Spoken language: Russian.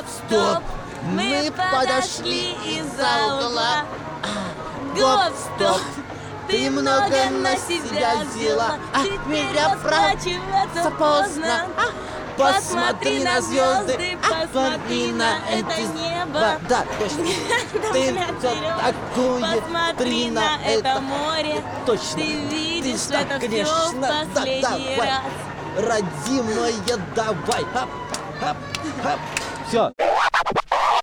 Гоп-стоп, мы подошли из-за угла. Гоп-стоп, ты много на себя взяла, теперь расплачиваться поздно. Посмотри на звезды, посмотри на это небо. Да, точно. Ты все такое, Посмотри на это море. Точно. Ты видишь да, это все конечно. в Да, последний давай. раз. Родимая, давай. Хап, хап, хап. Все.